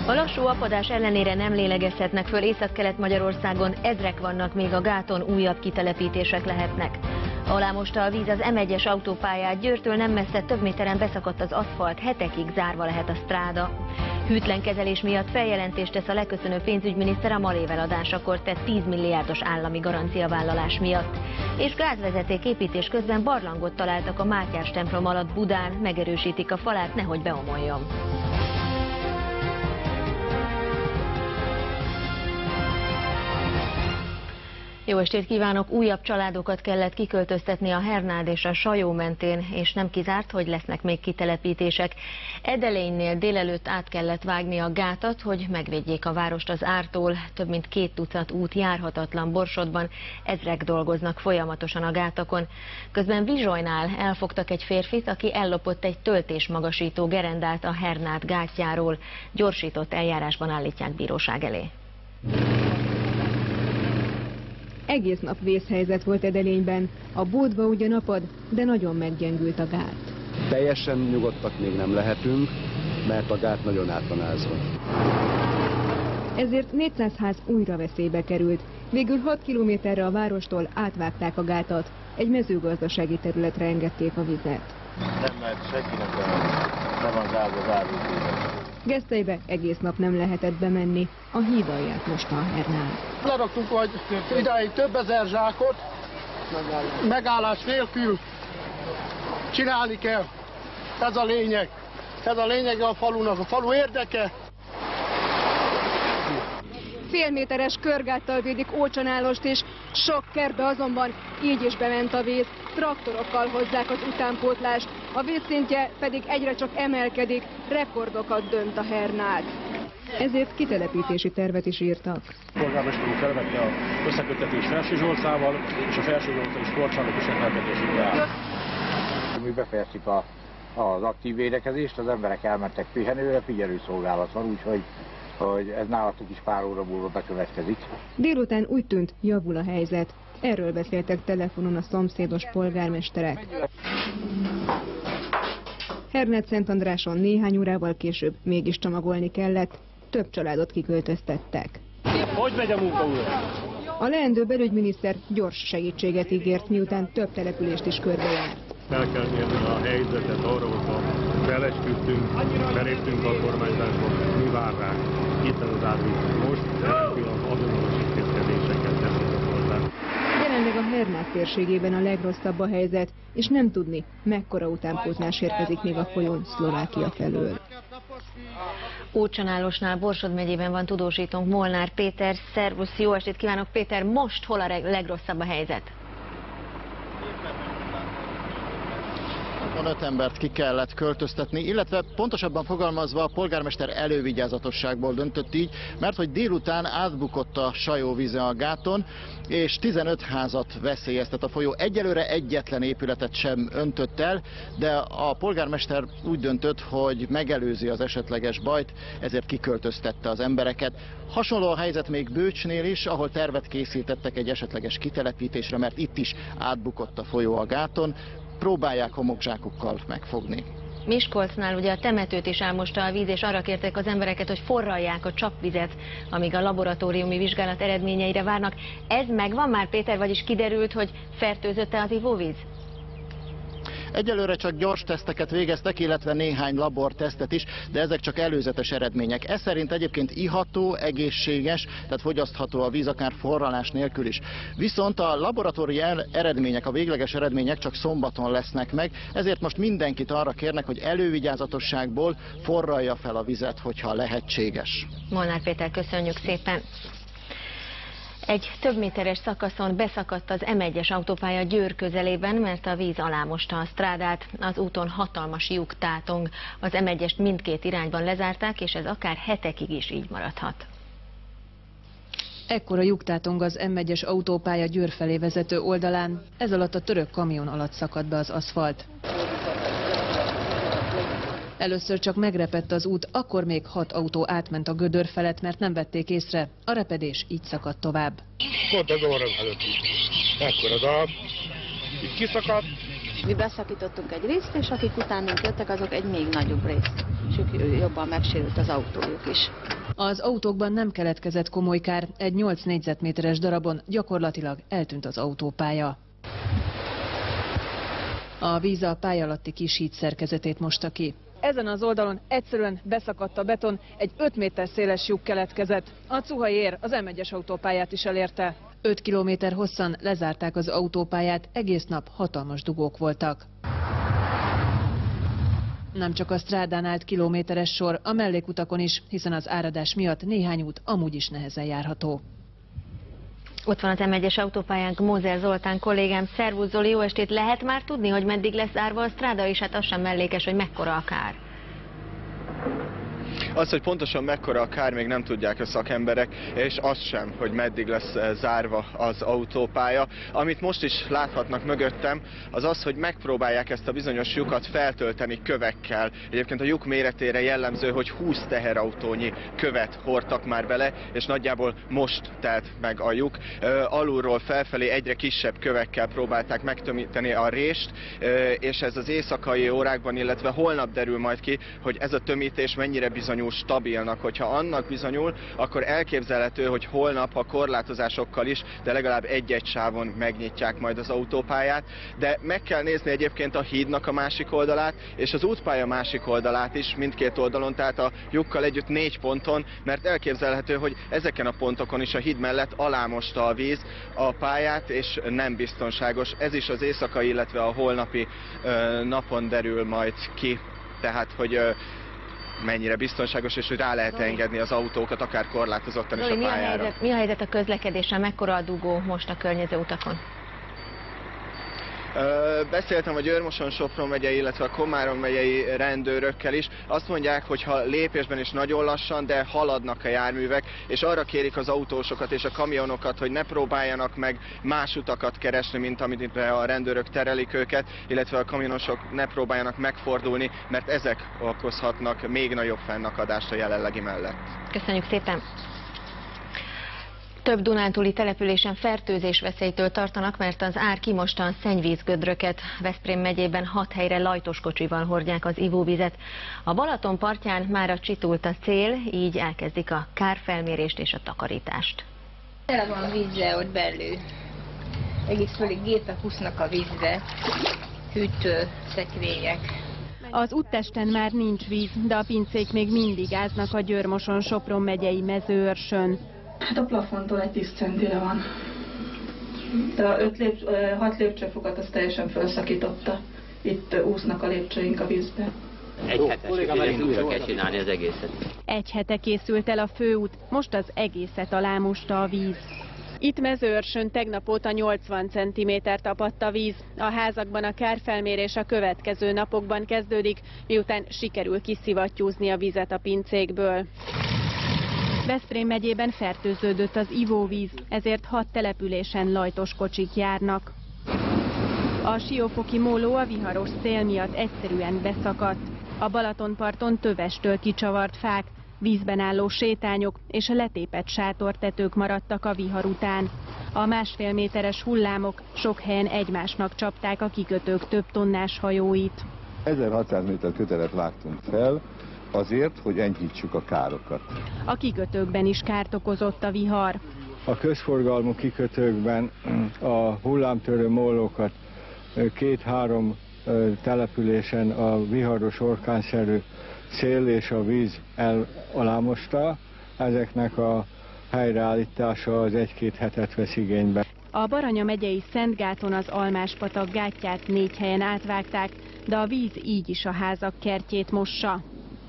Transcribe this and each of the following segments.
A lassú apadás ellenére nem lélegezhetnek föl Észak-Kelet-Magyarországon, ezrek vannak még a gáton, újabb kitelepítések lehetnek. Alámosta a víz az M1-es autópályát, Győrtől nem messze több méteren beszakadt az aszfalt, hetekig zárva lehet a stráda. Hűtlen kezelés miatt feljelentést tesz a leköszönő pénzügyminiszter a Malév eladásakor tett 10 milliárdos állami garanciavállalás miatt. És gázvezeték építés közben barlangot találtak a Mátyás templom alatt Budán, megerősítik a falát, nehogy beomoljon. Jó estét kívánok! Újabb családokat kellett kiköltöztetni a Hernád és a Sajó mentén, és nem kizárt, hogy lesznek még kitelepítések. Edelénynél délelőtt át kellett vágni a gátat, hogy megvédjék a várost az ártól. Több mint 2 tucat út járhatatlan Borsodban, ezrek dolgoznak folyamatosan a gátakon. Közben Vizsolynál elfogtak egy férfit, aki ellopott egy töltésmagasító gerendát a Hernád gátjáról. Gyorsított eljárásban állítják bíróság elé. Egész nap vészhelyzet volt Edelényben. A Bódva ugyan apad, de nagyon meggyengült a gát. Teljesen nyugodtak még nem lehetünk, mert a gát nagyon át van ázva. Ezért 400 ház újra veszélybe került. Végül 6 kilométerre a várostól átvágták a gátat. Egy mezőgazdasági területre engedték a vizet. Nem lehet senkinek, be van zárva az árvízébe. Gesztelybe egész nap nem lehetett bemenni. A híd alját mosta a Hernád. Leraktunk vagy idáig több ezer zsákot, megállás nélkül csinálni kell. Ez a lényeg. Ez a lényege a falunak, a falu érdeke. Félméteres körgáttal védik Ócsanálost, és sok kertbe azonban így is bement a víz. Traktorokkal hozzák az utánpótlást, a vízszintje pedig egyre csak emelkedik, rekordokat dönt a Hernád. Ezért kitelepítési tervet is írtak. A polgármester úr felvette az összeköttetés Felső Zsolcával, és a Felső Zsolccal és Korcsának is rendelkezésükre áll. Mi befejeztük az aktív védekezést, az emberek elmentek pihenőre, figyelőszolgálat van, úgyhogy ez nálatok is pár óra múlva bekövetkezik. Délután úgy tűnt, javul a helyzet. Erről beszéltek telefonon a szomszédos polgármesterek. Hernád-Szentandráson néhány órával később mégis csomagolni kellett, több családot kiköltöztettek. Hogy megy a munka újra? A leendő belügyminiszter gyors segítséget ígért, miután több települést is körbejárt. Fel kell mérni a helyzetet arra, hogyha felesküdtünk, beléptünk a kormányzásba, mi vár ránk. Itt az árvíz most, de pillanat azonos intézkedéseket teszünk hozzá. Jelenleg a Hernád térségében a legrosszabb a helyzet, és nem tudni, mekkora utánpótlás érkezik még a folyón Szlovákia felől. Ócsanálosnál, Borsod megyében van tudósítónk Molnár Péter. Szervusz, jó estét kívánok! Péter, most hol a legrosszabb a helyzet? 5 embert ki kellett költöztetni, illetve pontosabban fogalmazva a polgármester elővigyázatosságból döntött így, mert hogy délután átbukott a Sajó víze a gáton, és 15 házat veszélyeztet a folyó. Egyelőre egyetlen épületet sem öntött el, de a polgármester úgy döntött, hogy megelőzi az esetleges bajt, ezért kiköltöztette az embereket. Hasonló a helyzet még Bőcsnél is, ahol tervet készítettek egy esetleges kitelepítésre, mert itt is átbukott a folyó a gáton. Próbálják homokzsákukkal megfogni. Miskolcnál ugye a temetőt is elmosta a víz, és arra kérték az embereket, hogy forralják a csapvizet, amíg a laboratóriumi vizsgálat eredményeire várnak. Ez megvan már, Péter, vagyis kiderült, hogy fertőzött-e az ivóvíz? Egyelőre csak gyors teszteket végeztek, illetve néhány labortesztet is, de ezek csak előzetes eredmények. Ez szerint egyébként iható, egészséges, tehát fogyasztható a víz, akár forralás nélkül is. Viszont a laboratóriumi eredmények, a végleges eredmények csak szombaton lesznek meg, ezért most mindenkit arra kérnek, hogy elővigyázatosságból forralja fel a vizet, hogyha lehetséges. Molnár Péter, köszönjük szépen! Egy több méteres szakaszon beszakadt az M1-es autópálya Győr közelében, mert a víz alámosta a strádát. Az úton hatalmas lyuk tátong. Az M1-est mindkét irányban lezárták, és ez akár hetekig is így maradhat. Ekkora lyuk tátong az M1-es autópálya Győr felé vezető oldalán. Ez alatt a török kamion alatt szakadt be az aszfalt. Először csak megrepett az út, akkor még 6 autó átment a gödör felett, mert nem vették észre. A repedés így szakadt tovább. Pont az orrom előtt is. Ekkora darab. Itt kiszakadt. Mi beszakítottunk egy részt, és akik utánunk jöttek, azok egy még nagyobb részt. És jobban megsérült az autójuk is. Az autókban nem keletkezett komoly kár, egy 8 négyzetméteres darabon gyakorlatilag eltűnt az autópálya. A víz a pálya alatti kis híd szerkezetét mosta ki. Ezen az oldalon egyszerűen beszakadt a beton, egy 5 méter széles lyuk keletkezett. A cuhai ér az M1-es autópályát is elérte. 5 kilométer hosszan lezárták az autópályát, egész nap hatalmas dugók voltak. Nem csak a strádán állt kilométeres sor, a mellékutakon is, hiszen az áradás miatt néhány út amúgy is nehezen járható. Ott van az M1-es autópályánk, Mózer Zoltán kollégám. Szervusz Zoli, jó estét! Lehet már tudni, hogy meddig lesz zárva a stráda, és hát az sem mellékes, hogy mekkora a kár? Az, hogy pontosan mekkora a kár, még nem tudják a szakemberek, és az sem, hogy meddig lesz zárva az autópálya. Amit most is láthatnak mögöttem, az az, hogy megpróbálják ezt a bizonyos lyukat feltölteni kövekkel. Egyébként a lyuk méretére jellemző, hogy 20 teherautónyi követ hordtak már bele, és nagyjából most telt meg a lyuk. Alulról felfelé egyre kisebb kövekkel próbálták megtömíteni a rést, és ez az éjszakai órákban, illetve holnap derül majd ki, hogy ez a tömítés mennyire bizonyul stabilnak. Hogyha annak bizonyul, akkor elképzelhető, hogy holnap a korlátozásokkal is, de legalább egy-egy sávon megnyitják majd az autópályát. De meg kell nézni egyébként a hídnak a másik oldalát, és az útpálya másik oldalát is, mindkét oldalon, tehát a lyukkal együtt 4 ponton, mert elképzelhető, hogy ezeken a pontokon is a híd mellett alámosta a víz a pályát, és nem biztonságos. Ez is az éjszakai, illetve a holnapi napon derül majd ki. Tehát, hogy mennyire biztonságos, és hogy rá lehet engedni az autókat, akár korlátozottan is a pályára. Mi a helyzet a közlekedéssel? Mekkora a dugó most a környező utakon? Beszéltem a Győr-Moson-Sopron megyei, illetve a Komárom megyei rendőrökkel is. Azt mondják, hogy ha lépésben is nagyon lassan, de haladnak a járművek, és arra kérik az autósokat és a kamionokat, hogy ne próbáljanak meg más utakat keresni, mint amit a rendőrök terelik őket, illetve a kamionosok ne próbáljanak megfordulni, mert ezek okozhatnak még nagyobb fennakadást a jelenlegi mellett. Köszönjük szépen! Több dunántúli településen fertőzésveszélytől tartanak, mert az ár kimosta a szennyvízgödröket. Veszprém megyében 6 helyre lajtos kocsival hordják az ivóvizet. A Balaton partján mára csitult a szél, így elkezdik a kárfelmérést és a takarítást. Tele van vízzel ott belül. Egész fölig gépek úsznak a vízbe, hűtő szekrények. Az úttesten már nincs víz, de a pincék még mindig áznak a Győr-Moson-Sopron megyei Mezőőrsön. Hát a plafontól egy 10 centire van. De a 6 lépcsőfokat azt teljesen felszakította. Itt úsznak a lépcsőink a vízbe. Egy hetes ügyet újra kell csinálni az egészet. Egy hete készült el a főút, most az egészet alámosta a víz. Itt Mezőőrsön tegnap óta 80 cm-t apadt a víz. A házakban a kárfelmérés a következő napokban kezdődik, miután sikerül kiszivattyúzni a vizet a pincékből. Veszprém megyében fertőződött az ivóvíz, ezért 6 településen lajtos kocsik járnak. A Siófoki móló a viharos szél miatt egyszerűen beszakadt. A Balatonparton tövestől kicsavart fák, vízben álló sétányok és a letépett sátortetők maradtak a vihar után. A 1,5 méteres hullámok sok helyen egymásnak csapták a kikötők több tonnás hajóit. 1600 méter kötelet vágtunk fel, azért, hogy enyhítsük a károkat. A kikötőkben is kárt okozott a vihar. A közforgalmú kikötőkben a hullámtörő mólókat 2-3 településen a viharos orkánszerű szél és a víz alámosta. Ezeknek a helyreállítása az 1-2 hetet vesz igénybe. A Baranya megyei Szentgáton az Almáspatak gátját 4 helyen átvágták, de a víz így is a házak kertjét mossa.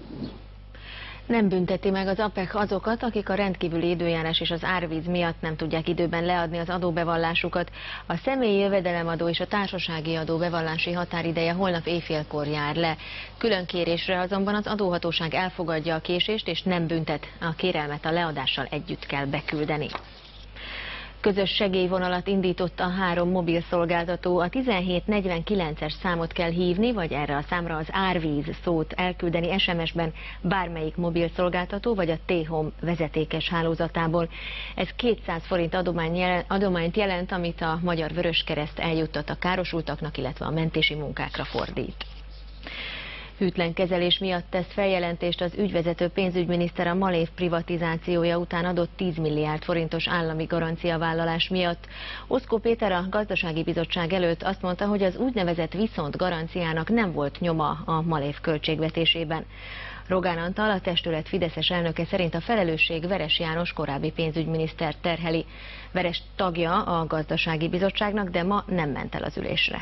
Nem bünteti meg az APEC azokat, akik a rendkívüli időjárás és az árvíz miatt nem tudják időben leadni az adóbevallásukat. A személyi jövedelemadó és a társasági adó bevallási határideje holnap éjfélkor jár le. Külön kérésre azonban az adóhatóság elfogadja a késést és nem büntet. A kérelmet a leadással együtt kell beküldeni. Közös segélyvonalat indított a 3 mobil szolgáltató. A 1749-es számot kell hívni, vagy erre a számra az árvíz szót elküldeni SMS-ben bármelyik mobil szolgáltató, vagy a T-Home vezetékes hálózatából. Ez 200 forint adományt jelent, amit a Magyar Vöröskereszt eljuttat a károsultaknak, illetve a mentési munkákra fordít. Hűtlen kezelés miatt tesz feljelentést az ügyvezető pénzügyminiszter a Malév privatizációja után adott 10 milliárd forintos állami garanciavállalás miatt. Oszkó Péter a Gazdasági Bizottság előtt azt mondta, hogy az úgynevezett viszont garanciának nem volt nyoma a Malév költségvetésében. Rogán Antal, a testület fideszes elnöke szerint a felelősség Veres János korábbi pénzügyminiszter terheli. Veres tagja a Gazdasági Bizottságnak, de ma nem ment el az ülésre.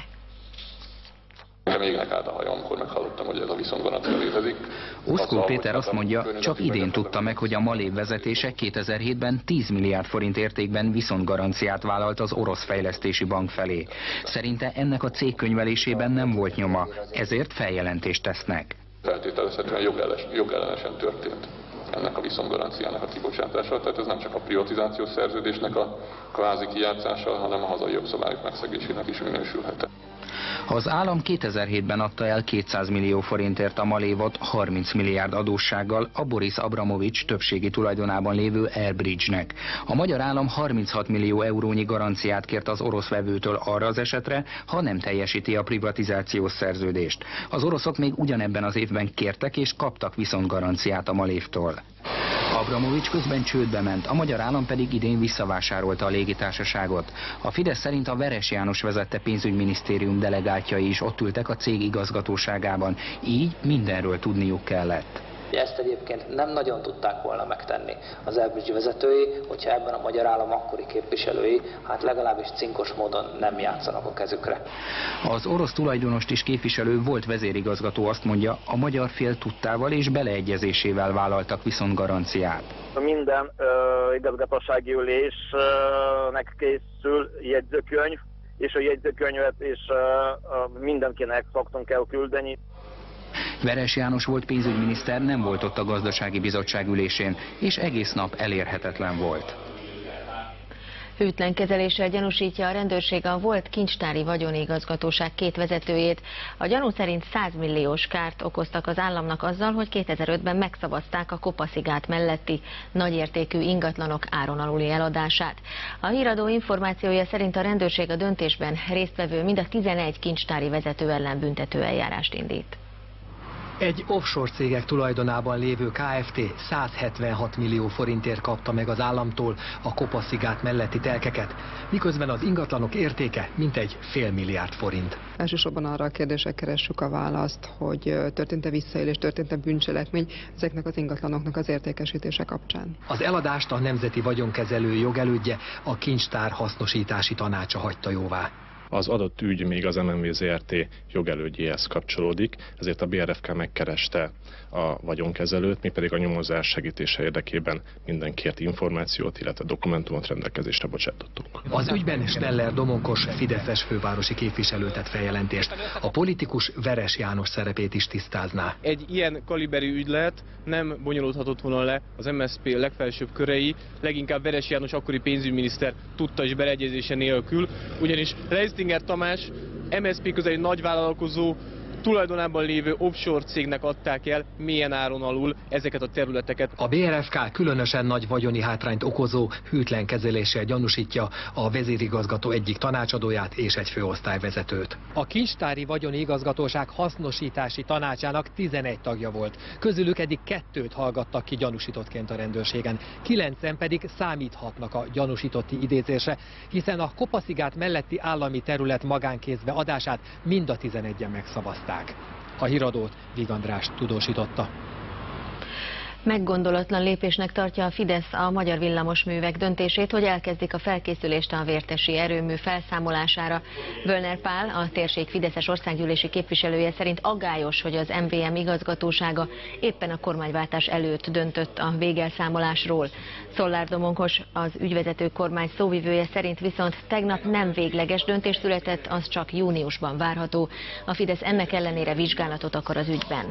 Égnek állt a hajam, amikor meghallottam, hogy ez a viszontgarancia létezik. Oszkó Péter azt mondja, csak idén tudta meg, hogy a Malév vezetése 2007-ben 10 milliárd forint értékben viszontgaranciát vállalt az Orosz Fejlesztési Bank felé. Szerinte ennek a cég könyvelésében nem volt nyoma, ezért feljelentést tesznek. Feltételezhetően jogellenesen történt ennek a viszontgaranciának a kibocsátása, tehát ez nem csak a privatizációs szerződésnek a kvázi kijátszása, hanem a hazai jogszabályok megszegésének is minősülhet. Az állam 2007-ben adta el 200 millió forintért a Malévot 30 milliárd adóssággal a Boris Abramovics többségi tulajdonában lévő Airbridge-nek. A magyar állam 36 millió eurónyi garanciát kért az orosz vevőtől arra az esetre, ha nem teljesíti a privatizációs szerződést. Az oroszok még ugyanebben az évben kértek és kaptak viszont garanciát a Malévtól. Abramovics közben csődbe ment, a magyar állam pedig idén visszavásárolta a légitársaságot. A Fidesz szerint a Veres János vezette pénzügyminisztérium delegáltjai is ott ültek a cég igazgatóságában, így mindenről tudniuk kellett. Ezt egyébként nem nagyon tudták volna megtenni az Airbridge vezetői, hogyha ebben a magyar állam akkori képviselői, hát legalábbis cinkos módon nem játszanak a kezükre. Az orosz tulajdonost is képviselő volt vezérigazgató azt mondja, a magyar fél tudtával és beleegyezésével vállaltak viszont garanciát. Minden igazgatósági ülésnek készül jegyzőkönyv, és a jegyzőkönyvet is mindenkinek szoktunk elküldeni. Veres János volt pénzügyminiszter, nem volt ott a Gazdasági Bizottság ülésén, és egész nap elérhetetlen volt. Hűtlen kezeléssel gyanúsítja a rendőrség a volt kincstári vagyonigazgatóság 2 vezetőjét. A gyanú szerint 100 milliós kárt okoztak az államnak azzal, hogy 2005-ben megszavazták a Kopaszigát melletti nagyértékű ingatlanok áron aluli eladását. A híradó információja szerint a rendőrség a döntésben résztvevő mind a 11 kincstári vezető ellen büntetőeljárást indít. Egy offshore cégek tulajdonában lévő Kft. 176 millió forintért kapta meg az államtól a Kopaszigát melletti telkeket, miközben az ingatlanok értéke mintegy fél milliárd forint. Elsősorban arra a kérdésre keressük a választ, hogy történt-e visszaélés, történt-e bűncselekmény ezeknek az ingatlanoknak az értékesítése kapcsán. Az eladást a Nemzeti Vagyonkezelő jogelődje, a Kincstár hasznosítási tanácsa hagyta jóvá. Az adott ügy még az MNV Zrt. Jogelődjéhez kapcsolódik, ezért a BRFK megkereste a vagyonkezelőt, mi pedig a nyomozás segítése érdekében minden kért információt, illetve dokumentumot rendelkezésre bocsátottunk. Az ügyben Steller Domonkos fideszes fővárosi képviselő tett feljelentést. A politikus Veres János szerepét is tisztázná. Egy ilyen kaliberű ügylet nem bonyolódhatott volna le az MSZP legfelsőbb körei, leginkább Veres János akkori pénzügyminiszter tudta is beleegyezése nélkül, ugyanis Leistinger Tamás MSZP közeli nagyvállalkozó tulajdonában lévő offshore cégnek adták el mélyen áron alul ezeket a területeket. A BRFK különösen nagy vagyoni hátrányt okozó hűtlen kezeléssel gyanúsítja a vezérigazgató egyik tanácsadóját és egy főosztályvezetőt. A Kincstári Vagyoni Igazgatóság hasznosítási tanácsának 11 tagja volt. Közülük eddig 2-t hallgattak ki gyanúsítottként a rendőrségen. 9-en pedig számíthatnak a gyanúsítotti idézésre, hiszen a Kopaszigát melletti állami terület magánkézbe adását mind a 11-en megszavazták. A híradót Víg András tudósította. Meggondolatlan lépésnek tartja a Fidesz a magyar villamosművek döntését, hogy elkezdik a felkészülést a vértesi erőmű felszámolására. Völner Pál, a térség fideszes országgyűlési képviselője szerint aggályos, hogy az MVM igazgatósága éppen a kormányváltás előtt döntött a végelszámolásról. Szollár Domonkos, az ügyvezető kormány szóvivője szerint viszont tegnap nem végleges döntés született, az csak júniusban várható. A Fidesz ennek ellenére vizsgálatot akar az ügyben.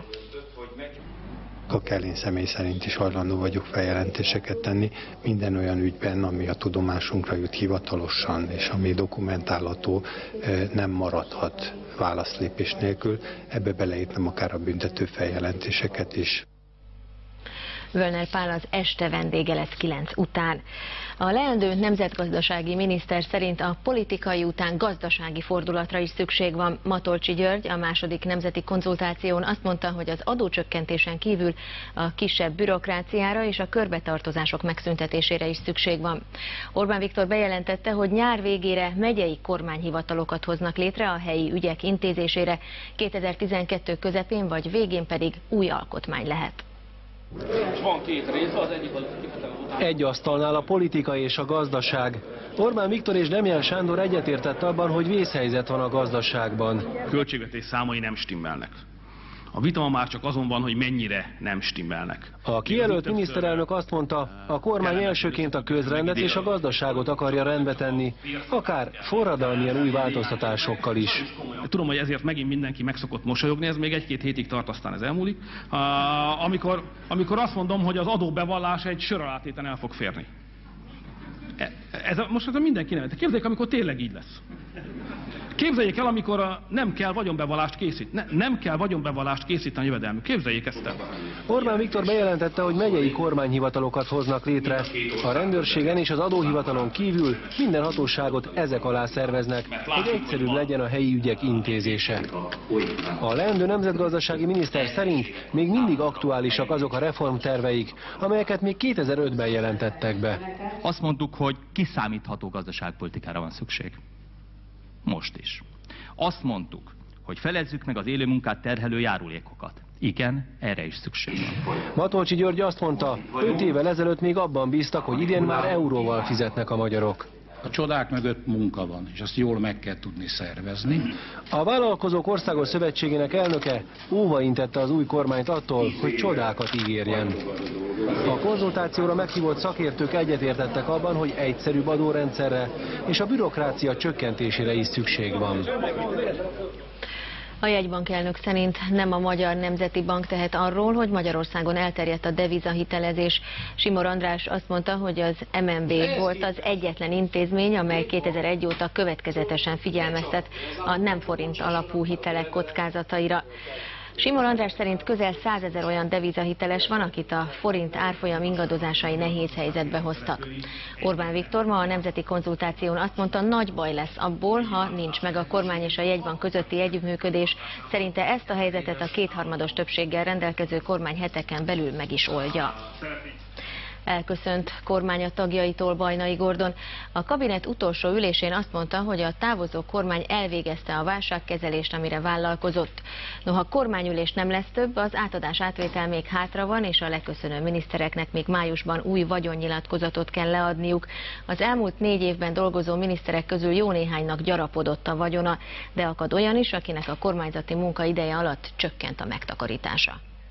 Akár én személy szerint is hajlandó vagyok feljelentéseket tenni minden olyan ügyben, ami a tudomásunkra jut hivatalosan, és ami dokumentálható, nem maradhat válaszlépés nélkül. Ebbe beleírtam akár a büntető feljelentéseket is. Völner Pál az este vendége lesz 9 után. A leendő nemzetgazdasági miniszter szerint a politikai után gazdasági fordulatra is szükség van. Matolcsy György a második nemzeti konzultáción azt mondta, hogy az adócsökkentésen kívül a kisebb bürokráciára és a körbetartozások megszüntetésére is szükség van. Orbán Viktor bejelentette, hogy nyár végére megyei kormányhivatalokat hoznak létre a helyi ügyek intézésére, 2012 közepén vagy végén pedig új alkotmány lehet. Van két rész, az egyik az egy asztalnál a politika és a gazdaság. Orbán Viktor és Demján Sándor egyetértett abban, hogy vészhelyzet van a gazdaságban. Költségvetés számai nem stimmelnek. A vita már csak azon van, hogy mennyire nem stimmelnek. A kijelölt miniszterelnök azt mondta, a kormány elsőként a közrendet és a gazdaságot akarja rendbe tenni, akár forradalmilyen új változtatásokkal is. Tudom, hogy ezért megint mindenki meg szokott mosolyogni, ez még egy-két hétig tart, aztán ez elmúlik. Amikor azt mondom, hogy az adóbevallás egy sör alátéten el fog férni. Most mindenki nevet. Képzeljék, amikor tényleg így lesz. Képzeljék el, amikor nem kell vagyonbevallást készíteni. Nem kell vagyonbevallást készíteni a jövedelmű. Képzeljék ezt el. Orbán Viktor bejelentette, hogy megyei kormányhivatalokat hoznak létre. A rendőrségen és az adóhivatalon kívül minden hatóságot ezek alá szerveznek, hogy egyszerűbb legyen a helyi ügyek intézése. A leendő nemzetgazdasági miniszter szerint még mindig aktuálisak azok a reformterveik, amelyeket még 2005-ben jelentettek be. Azt mondtuk, hogy kiszámítható gazdaságpolitikára van szükség. Most is. Azt mondtuk, hogy felezzük meg az élő munkát terhelő járulékokat. Igen, erre is szükség van. Matolcsy György azt mondta, 5 évvel ezelőtt még abban bíztak, hogy idén már euróval fizetnek a magyarok. A csodák mögött munka van, és azt jól meg kell tudni szervezni. A Vállalkozók Országos Szövetségének elnöke óvaintette az új kormányt attól, hogy csodákat ígérjen. A konzultációra meghívott szakértők egyetértettek abban, hogy egyszerűbb adórendszerre és a bürokrácia csökkentésére is szükség van. A jegybank elnök szerint nem a Magyar Nemzeti Bank tehet arról, hogy Magyarországon elterjedt a devizahitelezés. Simor András azt mondta, hogy az MNB volt az egyetlen intézmény, amely 2001 óta következetesen figyelmeztet a nem forint alapú hitelek kockázataira. Simor András szerint közel 100 000 olyan devizahiteles van, akit a forint árfolyam ingadozásai nehéz helyzetbe hoztak. Orbán Viktor ma a nemzeti konzultáción azt mondta, nagy baj lesz abból, ha nincs meg a kormány és a jegybank közötti együttműködés. Szerinte ezt a helyzetet a kétharmados többséggel rendelkező kormány heteken belül meg is oldja. Elköszönt kormánya tagjaitól Bajnai Gordon. A kabinet utolsó ülésén azt mondta, hogy a távozó kormány elvégezte a válságkezelést, amire vállalkozott. Noha kormányülés nem lesz több, az átadás-átvétel még hátra van, és a leköszönő minisztereknek még májusban új vagyonnyilatkozatot kell leadniuk. Az elmúlt 4 évben dolgozó miniszterek közül jó néhánynak gyarapodott a vagyona, de akad olyan is, akinek a kormányzati munka ideje alatt csökkent a megtakarítása.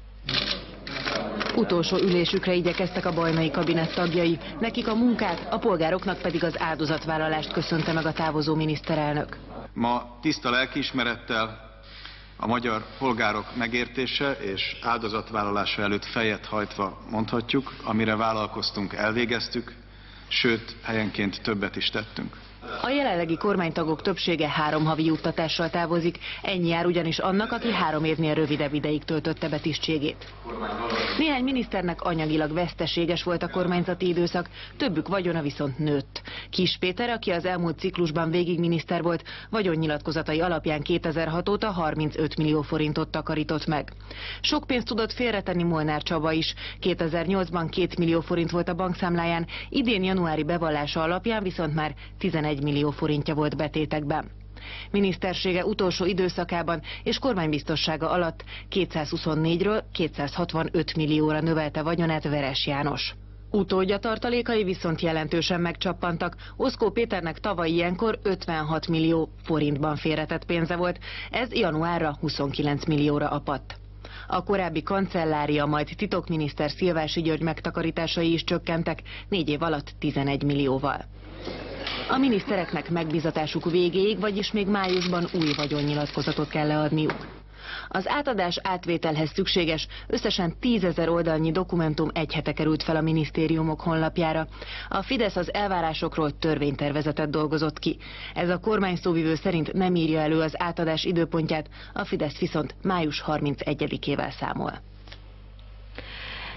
Utolsó ülésükre igyekeztek a bajnai kabinett tagjai, nekik a munkát, a polgároknak pedig az áldozatvállalást köszönte meg a távozó miniszterelnök. Ma tiszta lelkiismerettel a magyar polgárok megértése és áldozatvállalása előtt fejet hajtva mondhatjuk, amire vállalkoztunk, elvégeztük, sőt, helyenként többet is tettünk. A jelenlegi kormánytagok többsége 3 havi juttatással távozik, ennyi jár ugyanis annak, aki 3 évnél rövidebb ideig töltötte be tisztségét. Néhány miniszternek anyagilag veszteséges volt a kormányzati időszak, többük vagyona viszont nőtt. Kiss Péter, aki az elmúlt ciklusban végig miniszter volt, vagyonnyilatkozatai alapján 2006 óta 35 millió forintot takarított meg. Sok pénzt tudott félretenni Molnár Csaba is. 2008-ban 2 millió forint volt a bankszámláján, idén januári bevallása alapján viszont már 11 millió forintja volt betétekben. Minisztersége utolsó időszakában és kormánybiztossága alatt 224-ről 265 millióra növelte vagyonát Veres János. Utódja tartalékai viszont jelentősen megcsappantak. Oszkó Péternek tavaly ilyenkor 56 millió forintban félretett pénze volt, ez januárra 29 millióra apadt. A korábbi kancellária, majd titokminiszter Szilvási György megtakarításai is csökkentek 4 év alatt 11 millióval. A minisztereknek megbízatásuk végéig, vagyis még májusban új vagyonnyilatkozatot kell leadniuk. Az átadás átvételhez szükséges összesen 10 000 oldalnyi dokumentum egy hete került fel a minisztériumok honlapjára. A Fidesz az elvárásokról törvénytervezetet dolgozott ki. Ez a kormány szóvivő szerint nem írja elő az átadás időpontját, a Fidesz viszont május 31-ével számol.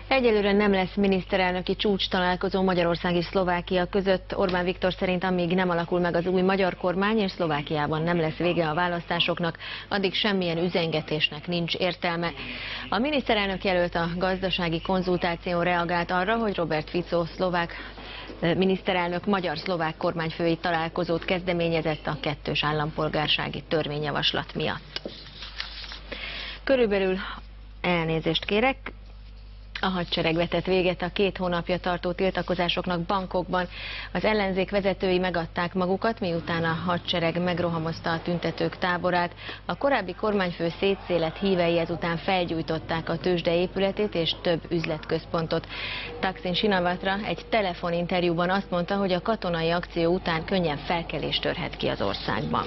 Egyelőre nem lesz miniszterelnöki csúcs találkozó Magyarország és Szlovákia között. Orbán Viktor szerint amíg nem alakul meg az új magyar kormány és Szlovákiában nem lesz vége a választásoknak, addig semmilyen üzengetésnek nincs értelme. A miniszterelnök jelölt a gazdasági konzultáción reagált arra, hogy Robert Fico szlovák miniszterelnök magyar-szlovák kormányfői találkozót kezdeményezett a kettős állampolgársági törvényjavaslat miatt. Körülbelül elnézést kérek. A hadsereg vetett véget a 2 hónapja tartó tiltakozásoknak Bangkokban. Az ellenzék vezetői megadták magukat, miután a hadsereg megrohamozta a tüntetők táborát. A korábbi kormányfő szétszélet hívei ezután felgyújtották a tőzsde épületét és több üzletközpontot. Thaksin Shinawatra egy telefoninterjúban azt mondta, hogy a katonai akció után könnyen felkelés törhet ki az országban.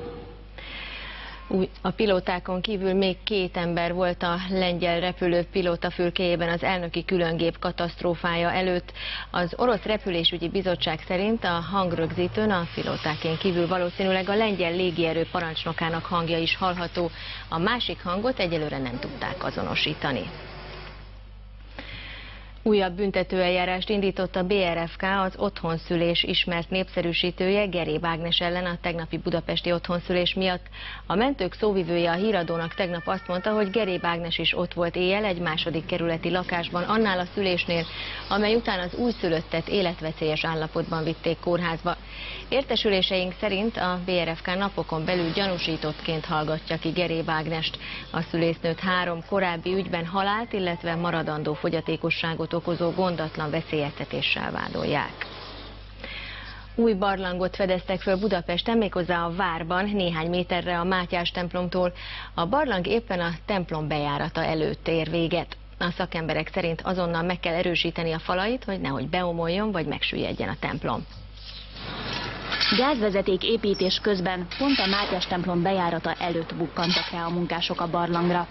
A pilótákon kívül még 2 ember volt a lengyel repülő pilótafülkéjében az elnöki különgép katasztrófája előtt. Az orosz repülésügyi bizottság szerint a hangrögzítőn a pilótákén kívül valószínűleg a lengyel légierő parancsnokának hangja is hallható. A másik hangot egyelőre nem tudták azonosítani. Újabb büntetőeljárást indított a BRFK az otthonszülés ismert népszerűsítője Geréb Ágnes ellen a tegnapi budapesti otthonszülés miatt. A mentők szóvivője a Híradónak tegnap azt mondta, hogy Geréb Ágnes is ott volt éjjel egy második kerületi lakásban annál a szülésnél, amely után az újszülöttet életveszélyes állapotban vitték kórházba. Értesüléseink szerint a BRFK napokon belül gyanúsítottként hallgatja ki Geréb Ágnest. A szülésznőt 3 korábbi ügyben halált, illetve maradandó fogyatékosságot okozó gondatlan veszélyeztetéssel vádolják. Új barlangot fedeztek föl Budapesten, méghozzá a várban, néhány méterre a Mátyás templomtól. A barlang éppen a templom bejárata előtt ér véget. A szakemberek szerint azonnal meg kell erősíteni a falait, hogy nehogy beomoljon vagy megsüllyedjen a templom. Gázvezeték építés közben pont a Mátyás templom bejárata előtt bukkantak rá a munkások a barlangra.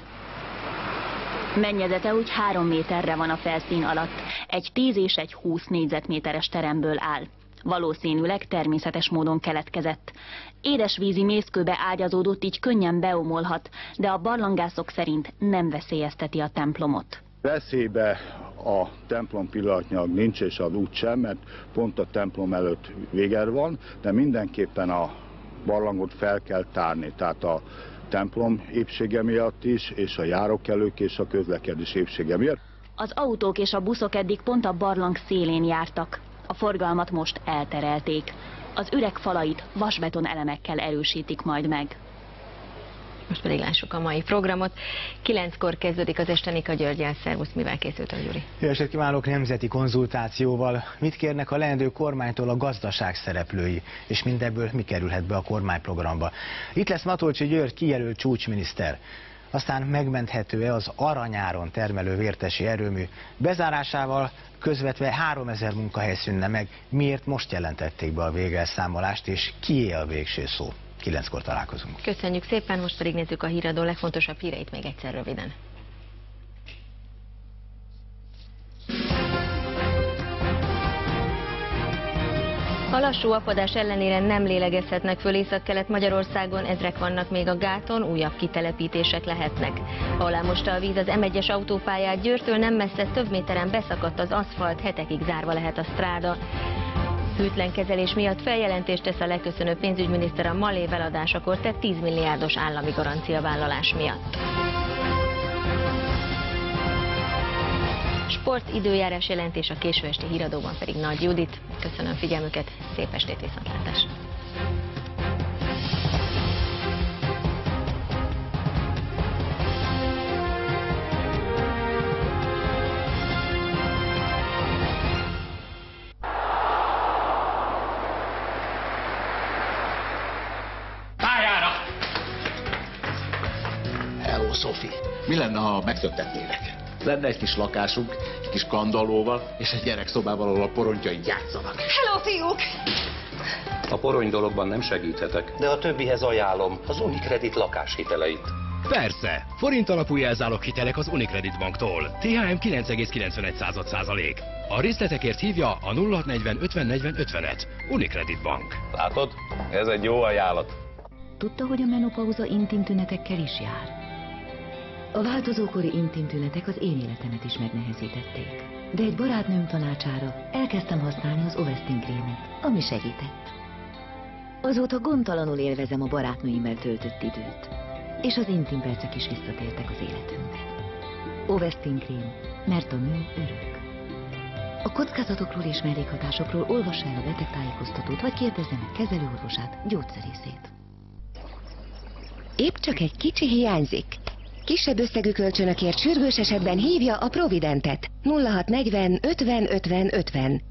Mennyezete úgy 3 méterre van a felszín alatt, egy 10 és egy 20 négyzetméteres teremből áll. Valószínűleg természetes módon keletkezett. Édesvízi mészkőbe ágyazódott, így könnyen beomolhat, de a barlangászok szerint nem veszélyezteti a templomot. Veszélybe a templom pillanatnyilag nincs, és az úgysem, mert pont a templom előtt véger van, de mindenképpen a barlangot fel kell tárni, tehát a templom épsége miatt is, és a járókelők és a közlekedés épsége miatt. Az autók és a buszok eddig pont a barlang szélén jártak. A forgalmat most elterelték. Az üreg falait vasbeton elemekkel erősítik majd meg. Most pedig lássuk a mai programot. 9-kor kezdődik az este Nika Györggyel. Szervusz, mivel készült a Gyuri? Jó estét kívánok! Nemzeti konzultációval. Mit kérnek a leendő kormánytól a gazdaság szereplői, és mindebből mi kerülhet be a kormányprogramba? Itt lesz Matolcsy György kijelölt csúcsminiszter. Aztán megmenthető-e az aranyáron termelő vértesi erőmű? Bezárásával közvetve 3000 munkahely szűnne meg. Miért most jelentették be a végelszámolást, és kié a végső szó? 9-kor találkozunk. Köszönjük szépen, most pedig nézzük a Híradó legfontosabb híreit még egyszer röviden. A lassú apadás ellenére nem lélegezhetnek föl Észak-Kelet-Magyarországon, ezrek vannak még a gáton, újabb kitelepítések lehetnek. Alámosta a víz az M1-es autópályát, Győrtől nem messze több méteren beszakadt az aszfalt, hetekig zárva lehet a stráda. Hűtlen kezelés miatt feljelentést tesz a leköszönő pénzügyminiszter a Malév eladásakor tett 10 milliárdos állami garanciavállalás miatt. Sport időjárás jelentés a késő esti Híradóban pedig Nagy Judit. Köszönöm figyelmüket, szép estét, viszontlátásra! Hello, Sophie. Mi lenne, ha megszöktetnének? Lenne egy kis lakásunk, egy kis kandallóval, és egy gyerekszobával, ahol a poronytjaink játszanak. Hello, fiúk! A porony dologban nem segíthetek, de a többihez ajánlom az Unicredit lakáshiteleit. Persze! Forint alapú jelzáloghitelek az Unicredit Banktól. THM 9,91%. A részletekért hívja a 0640 50 40 50-et. Unicredit Bank. Látod? Ez egy jó ajánlat. Tudta, hogy a menopauza intim tünetekkel is jár? A változókori intim tünetek az én életemet is megnehezítették. De egy barátnőm tanácsára elkezdtem használni az Ovestin krémet, ami segített. Azóta gondtalanul élvezem a barátnőimmel töltött időt, és az intim percek is visszatértek az életünkbe. Ovestin krém, mert a nő örök. A kockázatokról és mellékhatásokról olvassa el a betegtájékoztatót, vagy kérdezze meg kezelőorvosát, gyógyszerészét. Épp csak egy kicsi hiányzik. Kisebb összegű kölcsönökért sürgős esetben hívja a Providentet. 0640 50 50 50.